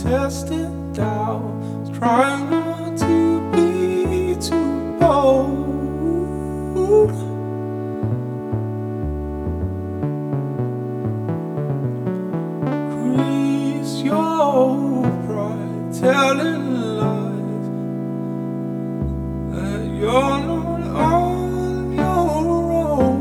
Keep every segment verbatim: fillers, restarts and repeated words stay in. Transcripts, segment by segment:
testing doubts, trying not to be too bold. Increase your pride, telling lies that you're not on your own.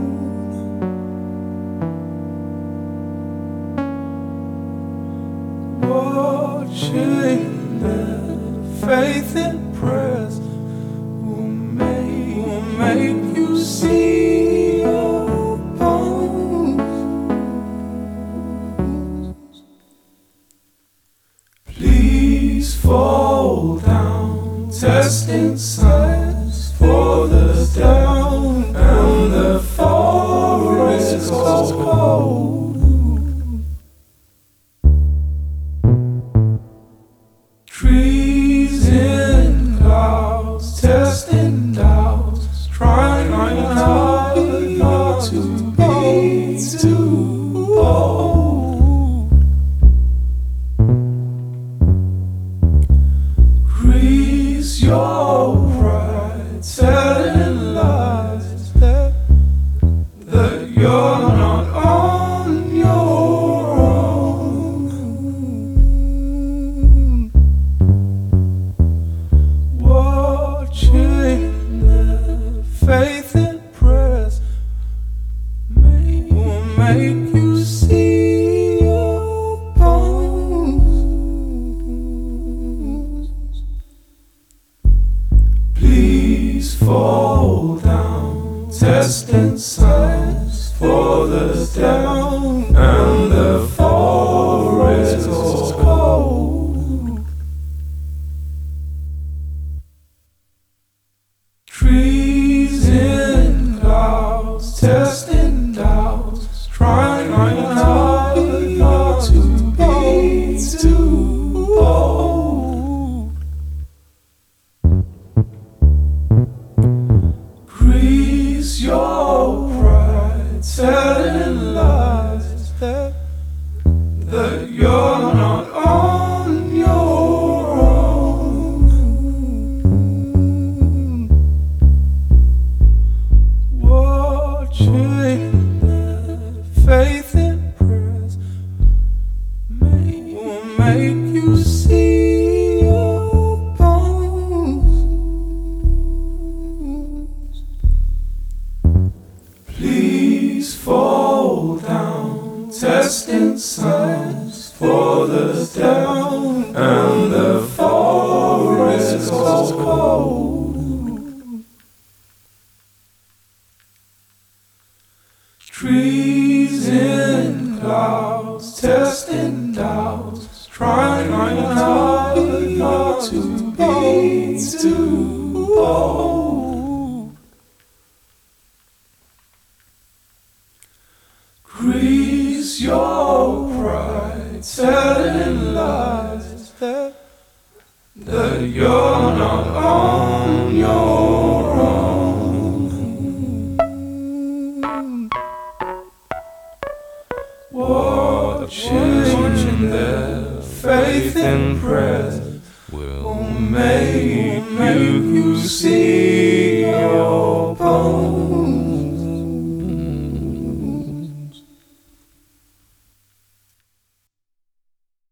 Watching their faith in prayers will make, will make you see your bones. Please fall down, testing signs for the down, and the forest goes cold. Trees in clouds, testing doubts, trying hard not to be too bold. Increase your pride, telling lies that, that you're not on your own. Watching their faith in prayers will make you see your bones. Please fall down, testing signs for the down, and the forest goes cold. Trees in clouds, testing doubts, trying hard not to be too bold. Increase your pride, telling lies that, that you're not on your own. Watching their faith in prayers will make you see your bones. Please fall down, testing signs for the down, and the forest goes cold. Trees in clouds, testing doubts, trying hard not to be too bold. Increase your pride, telling lies that, that you're not on your own. Watching their faith in prayer will make you see